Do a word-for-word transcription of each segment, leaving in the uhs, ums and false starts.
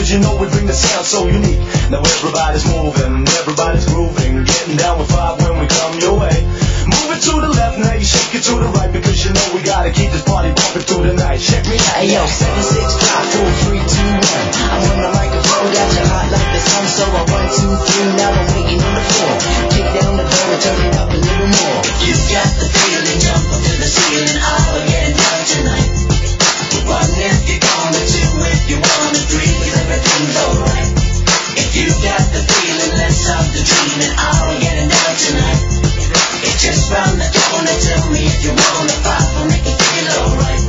cause you know we bring the sound so unique. Now everybody's moving, everybody's grooving, getting down with five when we come your way. Move it to the left, now you shake it to the right, because you know we gotta keep this party bumping through the night. Check me out. Hey yo, seven, six, five, four, three, two, one. I'm on the microphone, got you hot like the sun, so I one, two, three, now I'm waiting on the floor. Kick down the door and turn it up a little more. You got the feeling, jump up to the ceiling, all we're getting down tonight. What if you're gonna do, if you wanna dream, cause everything's alright. If you got the feeling, let's stop the dreaming, all we're getting down tonight. It's just round the corner, tell me if you wanna fight, we'll make it feel alright.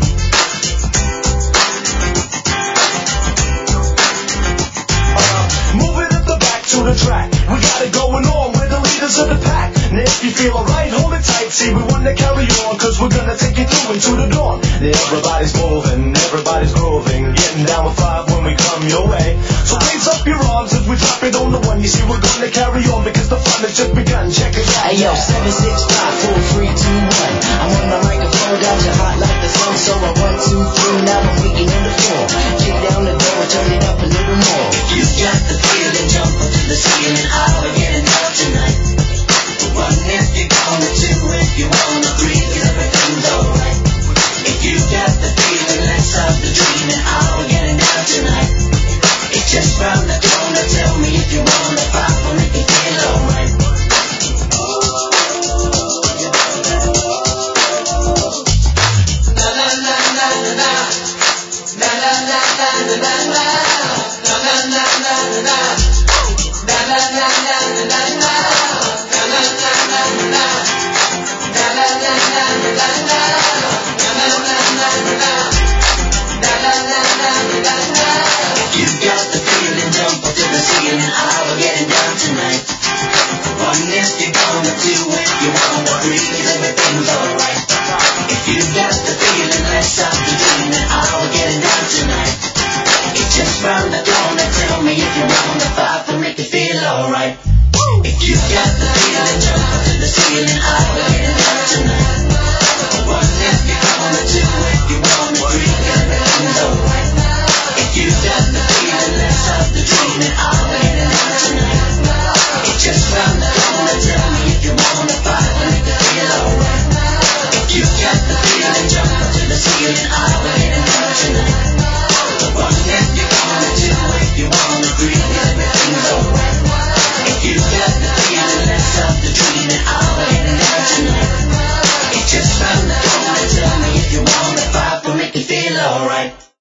Uh, move it up the back to the track, we got it going on, we're the leaders of the pack. Now if you feel alright, hold it tight, see we wanna carry on, cause we're gonna take you through into the dawn. Now everybody's moving, everybody's grooving, getting down with five when we come your way. So raise up your arms as we drop it on the one, you see we're gonna carry on, because the fun has just begun. Check it out. Hey yo, seven, six, five, four, three, two, one. I'm on the microphone, got you hot like the sun, so I one, two, three, now I'm waiting on the floor. Kick down the door and turn it up a little more. You got the feeling, jump up to the ceiling, all we're getting down tonight. What if you're gonna do, if you wanna breathe, cause everything's alright. If you got the feeling, let's stop the dreaming, all we're getting down tonight. It's just round the corner, tell me if you wanna fight, we'll make it feel alright. You got the feeling, jump up to the ceiling, all we're getting down tonight. What if you're gonna do, if you wanna breathe, cause everything's alright. If you got the feeling, let's stop the dreaming, all we're getting down tonight. It's just round the corner, tell me if you wanna fight, we'll make it feel alright. If you got the feeling, jump up to the ceiling, all we're getting down tonight. What if you're gonna do, if you wanna breathe, cause everything's alright. If you got the feeling, let's stop the dreaming, all we're getting down tonight. It's just round the corner, tell me if you wanna fight, we'll make it feel alright. If you got the feeling, jump up to the ceiling, all we're getting down tonight. What if you're gonna do, if you wanna breathe, cause everything's alright. If you got the feeling, let's stop the dreaming, all we're getting down tonight. It's just round the corner, tell me if you wanna fight, we'll make it feel alright.